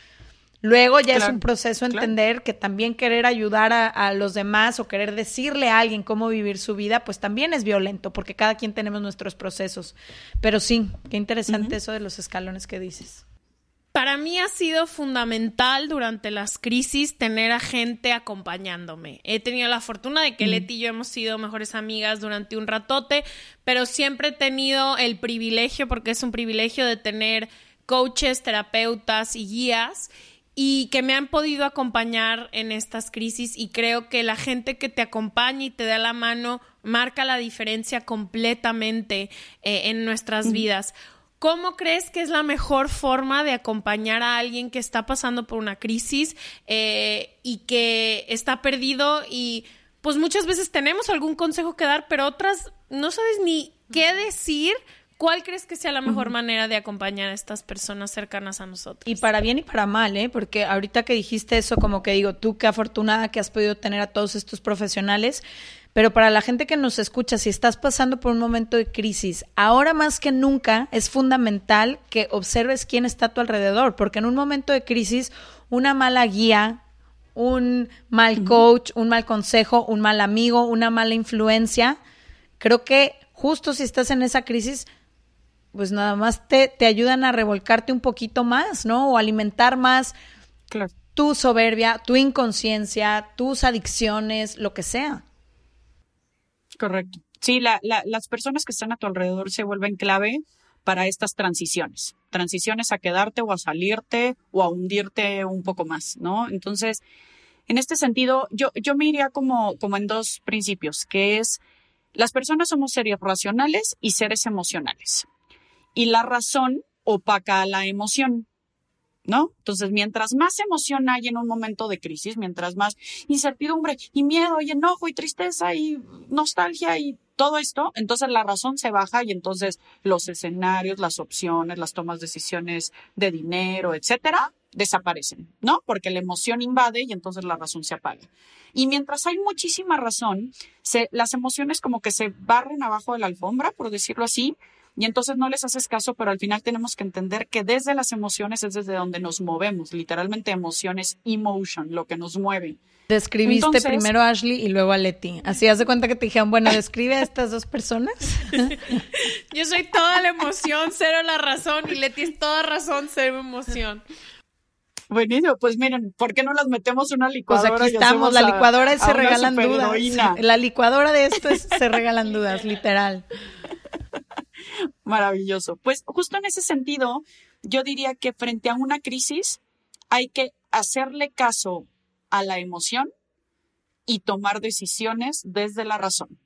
Luego ya es un proceso entender que también querer ayudar a los demás o querer decirle a alguien cómo vivir su vida, pues también es violento, porque cada quien tenemos nuestros procesos. Pero sí, qué interesante eso de los escalones que dices. Para mí ha sido fundamental durante las crisis tener a gente acompañándome. He tenido la fortuna de que Leti y yo hemos sido mejores amigas durante un ratote, pero siempre he tenido el privilegio, porque es un privilegio de tener coaches, terapeutas y guías, y que me han podido acompañar en estas crisis, y creo que la gente que te acompaña y te da la mano marca la diferencia completamente en nuestras vidas. ¿Cómo crees que es la mejor forma de acompañar a alguien que está pasando por una crisis y que está perdido? Y pues muchas veces tenemos algún consejo que dar, pero otras no sabes ni qué decir. ¿Cuál crees que sea la mejor manera de acompañar a estas personas cercanas a nosotros? Y para bien y para mal, porque ahorita que dijiste eso, como que digo, tú qué afortunada que has podido tener a todos estos profesionales, pero para la gente que nos escucha, si estás pasando por un momento de crisis, ahora más que nunca es fundamental que observes quién está a tu alrededor, porque en un momento de crisis, una mala guía, un mal coach, un mal consejo, un mal amigo, una mala influencia, creo que justo si estás en esa crisis, pues nada más te ayudan a revolcarte un poquito más, ¿no? O alimentar más tu soberbia, tu inconsciencia, tus adicciones, lo que sea. Correcto. Sí, las personas que están a tu alrededor se vuelven clave para estas transiciones a quedarte o a salirte o a hundirte un poco más, ¿no? Entonces, en este sentido, yo me iría como en dos principios, que es las personas somos seres racionales y seres emocionales. Y la razón opaca a la emoción, ¿no? Entonces, mientras más emoción hay en un momento de crisis, mientras más incertidumbre y miedo y enojo y tristeza y nostalgia y todo esto, entonces la razón se baja y entonces los escenarios, las opciones, las tomas de decisiones de dinero, etcétera, desaparecen, ¿no? Porque la emoción invade y entonces la razón se apaga. Y mientras hay muchísima razón, las emociones como que se barren abajo de la alfombra, por decirlo así, y entonces no les haces caso, pero al final tenemos que entender que desde las emociones es desde donde nos movemos, literalmente emociones, emotion, lo que nos mueve. Describiste Entonces, primero a Ashley y luego a Leti. Así haz de cuenta que te dijeron, bueno, describe a estas dos personas. Yo soy toda la emoción, cero la razón, y Leti es toda razón, cero emoción. Buenísimo, pues miren, ¿por qué no las metemos en una Pues licuadora? aquí y estamos, la licuadora es a se una regalan dudas. superheroína? La licuadora de esto es se regalan dudas, literal. Maravilloso. Pues justo en ese sentido, yo diría que frente a una crisis hay que hacerle caso a la emoción y tomar decisiones desde la razón.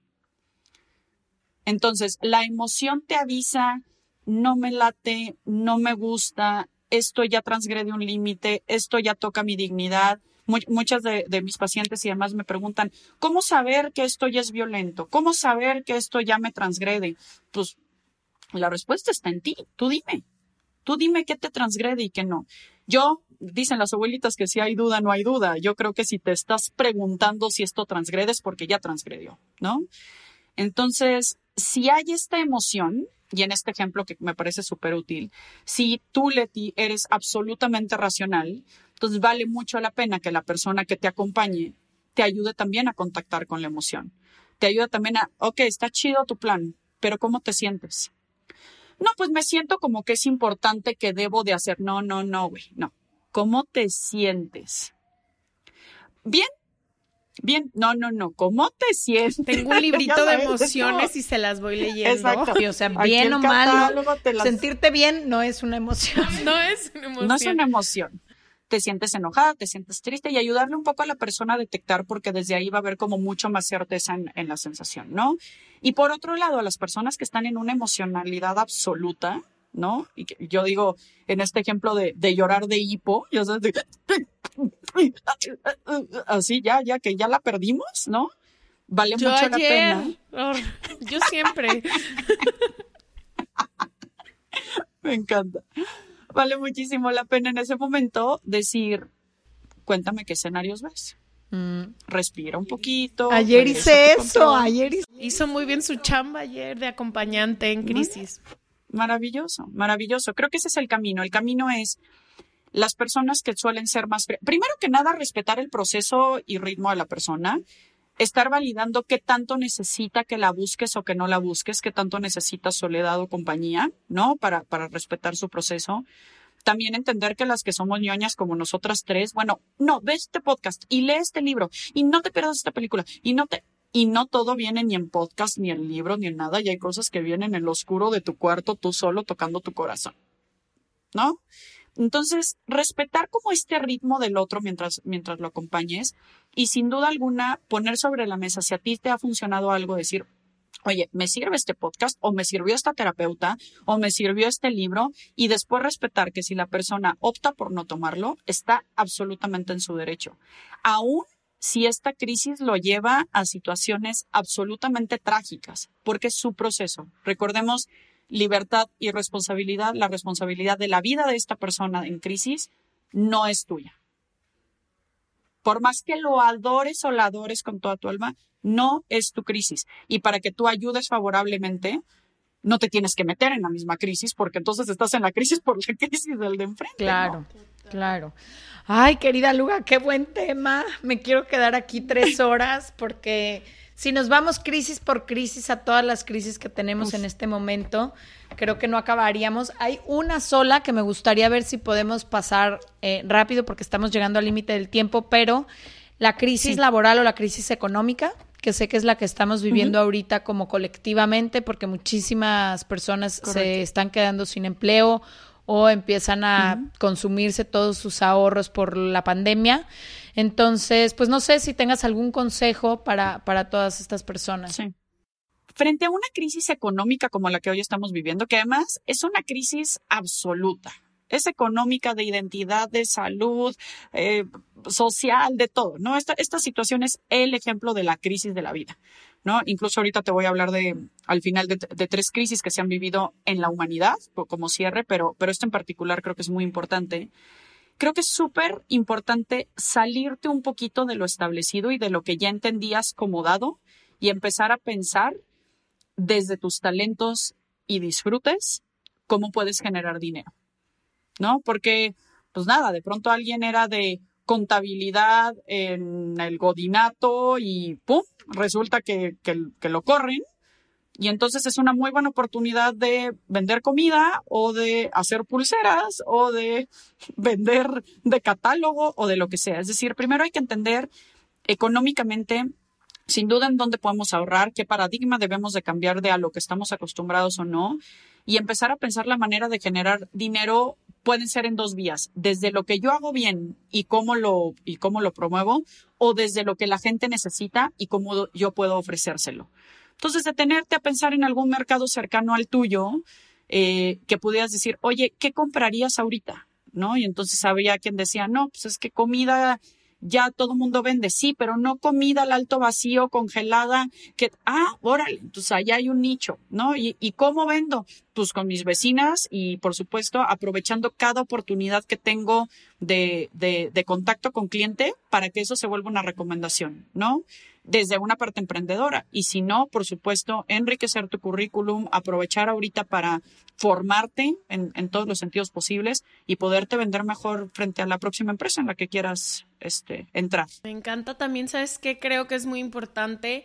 Entonces, la emoción te avisa, no me late, no me gusta, esto ya transgrede un límite, esto ya toca mi dignidad. Muchas de mis pacientes y demás me preguntan, ¿cómo saber que esto ya es violento? ¿Cómo saber que esto ya me transgrede? Pues la respuesta está en ti. Tú dime qué te transgrede y qué no. Dicen las abuelitas que si hay duda, no hay duda. Yo creo que si te estás preguntando si esto transgrede es porque ya transgredió, ¿no? Entonces, si hay esta emoción, y en este ejemplo que me parece súper útil, si tú, Leti, eres absolutamente racional, entonces vale mucho la pena que la persona que te acompañe te ayude también a contactar con la emoción. Te ayuda también ok, está chido tu plan, pero ¿cómo te sientes? No, pues me siento como que es importante que debo de hacer. No, güey, no. ¿Cómo te sientes? Bien. No. ¿Cómo te sientes? Tengo un librito de emociones y se las voy leyendo. Exacto. Sí, o sea, Aquí bien el o mal, catálogo sentirte bien no es una emoción. No es una emoción. No es una emoción. Te sientes enojada, te sientes triste y ayudarle un poco a la persona a detectar porque desde ahí va a haber como mucho más certeza en la sensación, ¿no? Y por otro lado, a las personas que están en una emocionalidad absoluta, ¿no? Y que yo digo, en este ejemplo de llorar de hipo, ya sabes, así ya que ya la perdimos, ¿no? Vale Yo mucho ayer, la pena. yo siempre. Me encanta. Vale muchísimo la pena en ese momento decir, cuéntame qué escenarios ves. Respira un poquito. Ayer hice regresa a tu eso, control. ayer hice. Hizo muy bien su chamba ayer de acompañante en crisis. Maravilloso, maravilloso. Creo que ese es el camino. El camino es las personas que suelen ser más... Primero que nada, respetar el proceso y ritmo de la persona. Estar validando qué tanto necesita que la busques o que no la busques, qué tanto necesita soledad o compañía, ¿no? Para respetar su proceso. También entender que las que somos ñoñas como nosotras tres, bueno, no, ve este podcast y lee este libro y no te pierdas esta película y no todo viene ni en podcast, ni en libro, ni en nada. Y hay cosas que vienen en lo oscuro de tu cuarto, tú solo tocando tu corazón, ¿no? Entonces, respetar como este ritmo del otro mientras lo acompañes y sin duda alguna poner sobre la mesa si a ti te ha funcionado algo, decir, oye, ¿me sirve este podcast o me sirvió esta terapeuta o me sirvió este libro? Y después respetar que si la persona opta por no tomarlo, está absolutamente en su derecho. Aún si esta crisis lo lleva a situaciones absolutamente trágicas, porque es su proceso. Recordemos, libertad y responsabilidad, la responsabilidad de la vida de esta persona en crisis no es tuya. Por más que lo adores o la adores con toda tu alma, no es tu crisis. Y para que tú ayudes favorablemente, no te tienes que meter en la misma crisis, porque entonces estás en la crisis por la crisis del de enfrente. Claro, ¿no? claro. Ay, querida Luga, qué buen tema. Me quiero quedar aquí 3 horas porque si nos vamos crisis por crisis a todas las crisis que tenemos en este momento, creo que no acabaríamos. Hay una sola que me gustaría ver si podemos pasar rápido porque estamos llegando al límite del tiempo, pero la crisis laboral o la crisis económica, que sé que es la que estamos viviendo ahorita como colectivamente, porque muchísimas personas se están quedando sin empleo o empiezan a consumirse todos sus ahorros por la pandemia. Entonces, pues no sé si tengas algún consejo para todas estas personas. Sí. Frente a una crisis económica como la que hoy estamos viviendo, que además es una crisis absoluta, es económica, de identidad, de salud, social, de todo, ¿no? Esta situación es el ejemplo de la crisis de la vida, ¿no? Incluso ahorita te voy a hablar al final de 3 crisis que se han vivido en la humanidad como cierre, pero esto en particular creo que es muy importante. Creo que es súper importante salirte un poquito de lo establecido y de lo que ya entendías como dado y empezar a pensar desde tus talentos y disfrutes cómo puedes generar dinero, ¿no? Porque, pues nada, de pronto alguien era de contabilidad en el Godinato y ¡pum! Resulta que lo corren. Y entonces es una muy buena oportunidad de vender comida o de hacer pulseras o de vender de catálogo o de lo que sea. Es decir, primero hay que entender económicamente, sin duda, en dónde podemos ahorrar, qué paradigma debemos de cambiar de a lo que estamos acostumbrados o no, y empezar a pensar la manera de generar dinero. Pueden ser en dos vías, desde lo que yo hago bien y cómo lo promuevo, o desde lo que la gente necesita y cómo yo puedo ofrecérselo. Entonces, detenerte a pensar en algún mercado cercano al tuyo, que pudieras decir, oye, ¿qué comprarías ahorita? ¿No? Y entonces había quien decía, no, pues es que comida ya todo el mundo vende, sí, pero no comida al alto vacío, congelada, órale, entonces allá hay un nicho, ¿no? ¿Y cómo vendo? Pues con mis vecinas y, por supuesto, aprovechando cada oportunidad que tengo de contacto con cliente para que eso se vuelva una recomendación, ¿no? Desde una parte emprendedora. Y si no, por supuesto, enriquecer tu currículum, aprovechar ahorita para formarte en todos los sentidos posibles y poderte vender mejor frente a la próxima empresa en la que quieras entrar. Me encanta también, ¿sabes qué? Creo que es muy importante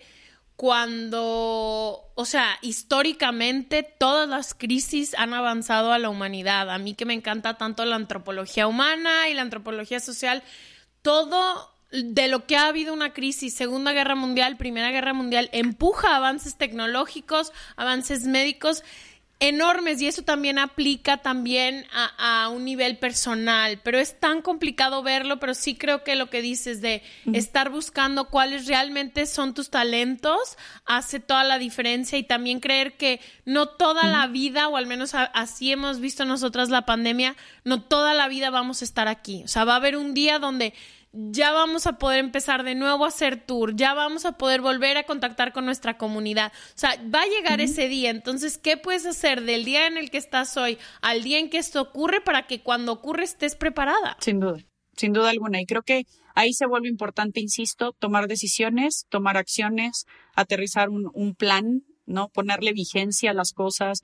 cuando, o sea, históricamente todas las crisis han avanzado a la humanidad. A mí que me encanta tanto la antropología humana y la antropología social, todo de lo que ha habido una crisis, Segunda Guerra Mundial, Primera Guerra Mundial, empuja avances tecnológicos, avances médicos enormes, y eso también aplica también a un nivel personal, pero es tan complicado verlo, pero sí creo que lo que dices de estar buscando cuáles realmente son tus talentos hace toda la diferencia, y también creer que no toda la vida, o al menos así hemos visto nosotras la pandemia, no toda la vida vamos a estar aquí. O sea, va a haber un día donde ya vamos a poder empezar de nuevo a hacer tour, ya vamos a poder volver a contactar con nuestra comunidad. O sea, va a llegar ese día. Entonces, ¿qué puedes hacer del día en el que estás hoy al día en que esto ocurre para que cuando ocurre estés preparada? Sin duda alguna. Y creo que ahí se vuelve importante, insisto, tomar decisiones, tomar acciones, aterrizar un plan, ¿no? Ponerle vigencia a las cosas,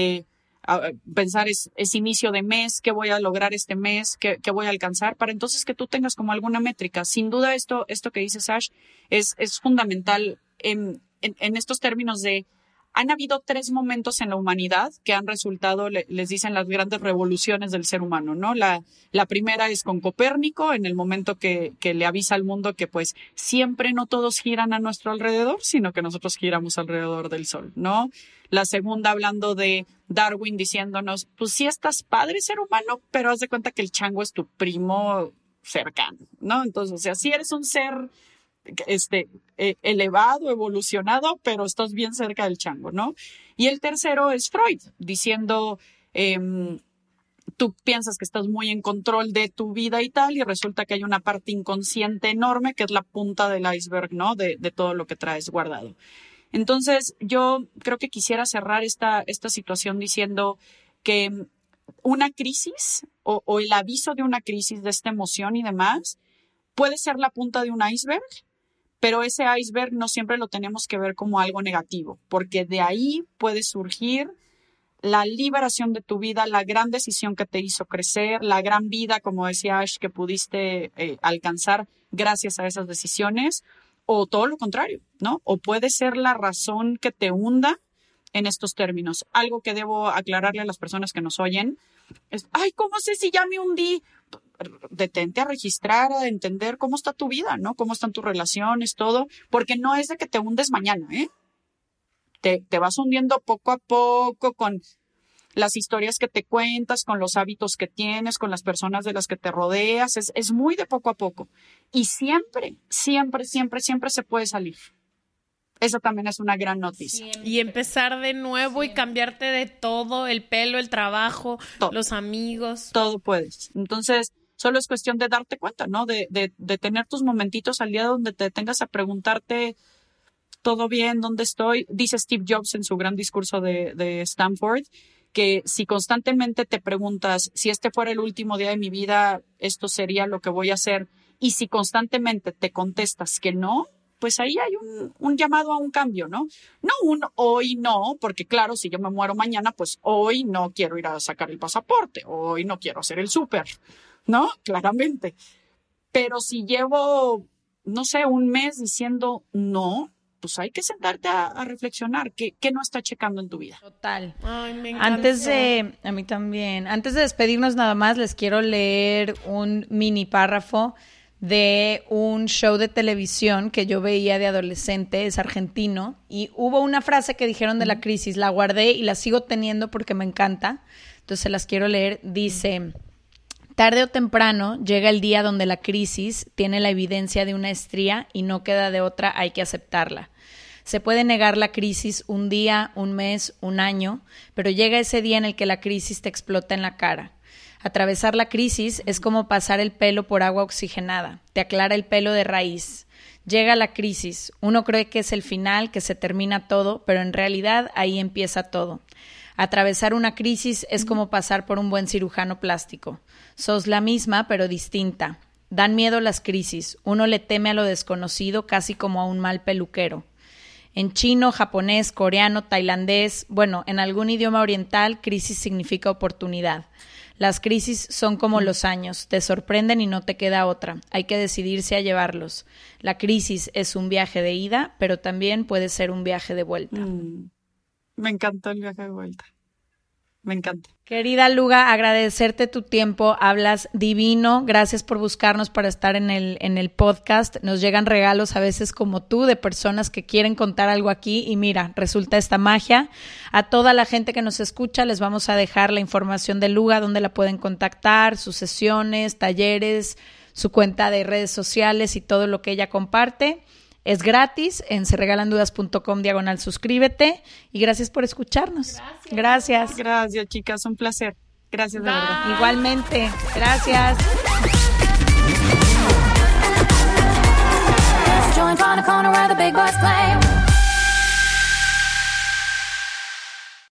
pensar es inicio de mes, qué voy a lograr este mes, qué voy a alcanzar, para entonces que tú tengas como alguna métrica. Sin duda esto que dices, Ash, es fundamental en estos términos de, han habido 3 momentos en la humanidad que han resultado, les dicen, las grandes revoluciones del ser humano, ¿no? La primera es con Copérnico, en el momento que le avisa al mundo que pues siempre no todos giran a nuestro alrededor, sino que nosotros giramos alrededor del sol, ¿no? La segunda, hablando de Darwin, diciéndonos, pues sí estás padre ser humano, pero haz de cuenta que el chango es tu primo cercano, ¿no? Entonces, o sea, sí eres un ser elevado, evolucionado, pero estás bien cerca del chango, ¿no? Y el tercero es Freud, diciendo, tú piensas que estás muy en control de tu vida y tal, y resulta que hay una parte inconsciente enorme que es la punta del iceberg, ¿no? De todo lo que traes guardado. Entonces, yo creo que quisiera cerrar esta situación diciendo que una crisis o el aviso de una crisis, de esta emoción y demás, puede ser la punta de un iceberg, pero ese iceberg no siempre lo tenemos que ver como algo negativo, porque de ahí puede surgir la liberación de tu vida, la gran decisión que te hizo crecer, la gran vida, como decía Ash, que pudiste alcanzar gracias a esas decisiones, o todo lo contrario, ¿no? O puede ser la razón que te hunda en estos términos. Algo que debo aclararle a las personas que nos oyen es, ay, ¿cómo sé si ya me hundí? Detente a registrar, a entender cómo está tu vida, ¿no? Cómo están tus relaciones, todo, porque no es de que te hundes mañana, ¿eh? Te vas hundiendo poco a poco con las historias que te cuentas, con los hábitos que tienes, con las personas de las que te rodeas, es muy de poco a poco. Y siempre se puede salir. Eso también es una gran noticia. Siempre. Y empezar de nuevo y cambiarte de todo, el pelo, el trabajo, todo. Los amigos. Todo puedes. Entonces, solo es cuestión de darte cuenta, ¿no? De tener tus momentitos al día donde te tengas a preguntarte, ¿todo bien? ¿Dónde estoy? Dice Steve Jobs en su gran discurso de Stanford, que si constantemente te preguntas, si este fuera el último día de mi vida, esto sería lo que voy a hacer, y si constantemente te contestas que no, pues ahí hay un llamado a un cambio, ¿no? No un hoy no, porque claro, si yo me muero mañana, pues hoy no quiero ir a sacar el pasaporte, hoy no quiero hacer el súper, ¿no? Claramente. Pero si llevo, no sé, un mes diciendo no, pues hay que sentarte a reflexionar qué no está checando en tu vida. Total. Ay, me encanta. A mí también. Antes de despedirnos nada más, les quiero leer un mini párrafo de un show de televisión que yo veía de adolescente, es argentino, y hubo una frase que dijeron de la crisis, la guardé y la sigo teniendo porque me encanta, entonces las quiero leer. Dice: tarde o temprano llega el día donde la crisis tiene la evidencia de una estría y no queda de otra, hay que aceptarla. Se puede negar la crisis un día, un mes, un año, pero llega ese día en el que la crisis te explota en la cara. Atravesar la crisis es como pasar el pelo por agua oxigenada, te aclara el pelo de raíz. Llega la crisis, uno cree que es el final, que se termina todo, pero en realidad ahí empieza todo. Atravesar una crisis es como pasar por un buen cirujano plástico. Sos la misma, pero distinta. Dan miedo las crisis, uno le teme a lo desconocido casi como a un mal peluquero. En chino, japonés, coreano, tailandés, bueno, en algún idioma oriental, crisis significa oportunidad. Las crisis son como los años, te sorprenden y no te queda otra. Hay que decidirse a llevarlos. La crisis es un viaje de ida, pero también puede ser un viaje de vuelta. Me encantó el viaje de vuelta. Me encanta. Querida Luga, agradecerte tu tiempo, hablas divino, gracias por buscarnos para estar en el podcast, nos llegan regalos a veces como tú de personas que quieren contar algo aquí y mira, resulta esta magia. A toda la gente que nos escucha les vamos a dejar la información de Luga, donde la pueden contactar, sus sesiones, talleres, su cuenta de redes sociales y todo lo que ella comparte. Es gratis en serregalandudas.com/suscríbete y gracias por escucharnos. Gracias. Gracias, chicas, un placer. Gracias de verdad. Igualmente. Gracias. Joined on the corner where the big boys play.